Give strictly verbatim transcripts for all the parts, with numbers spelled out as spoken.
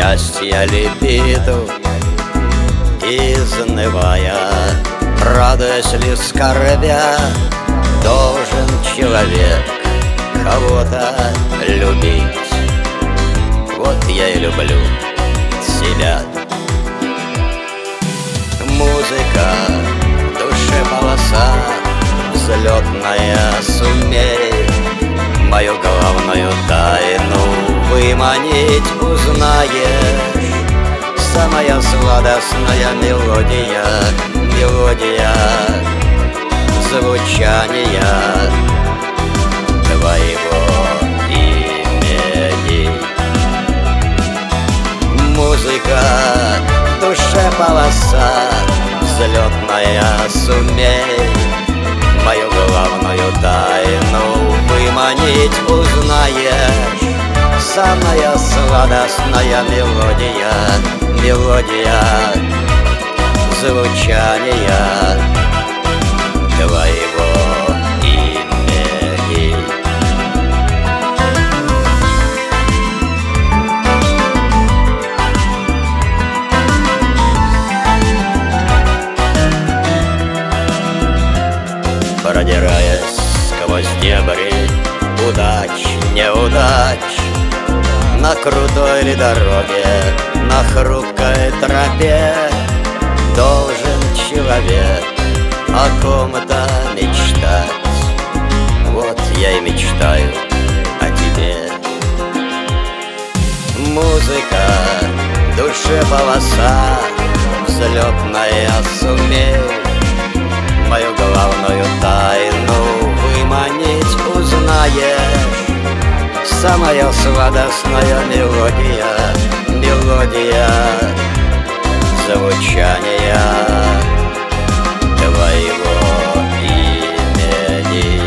счастья либиду, изнывая, радуясь ли скорбя, должен человек кого-то любить. Вот я и люблю себя. Музыка в душе полоса, взлетная, сумей мою главную тайну выманить, узнаешь. Самая сладостная мелодия, мелодия звучания твоего имени. Музыка в душе полоса, взлетная, сумей мою главную тайну выманить, узнаешь. Самая сладостная мелодия, мелодия звучания твоего имени. Продираясь сквозь дебри удач, неудач, на крутой ли дороге, на хрупкой тропе, должен человек о ком-то мечтать. Вот я и мечтаю о тебе. Музыка в душе полоса, взлетная, сумей мою главную тайну выманить, узнаешь. Самая сладостная мелодия, мелодия звучания твоего имени.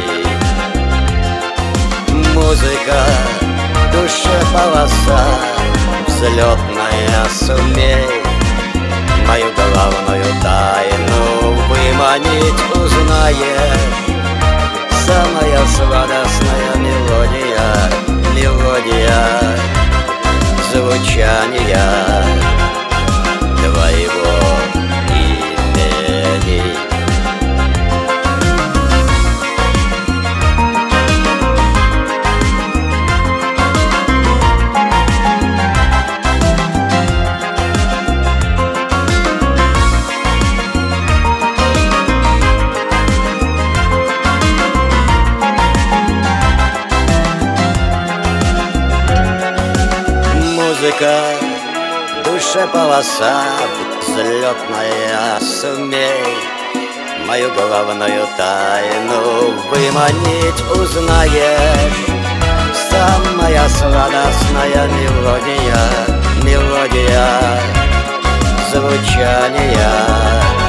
Музыка в душе полоса, взлетная, сумей мою главную тайну выманить, узнаешь. Самая сладостная мелодия, мелодия звучания твоего имени. Музыка в душе полоса, взлетная, сумей мою главную тайну выманить, узнаешь. Самая сладостная мелодия, мелодия звучания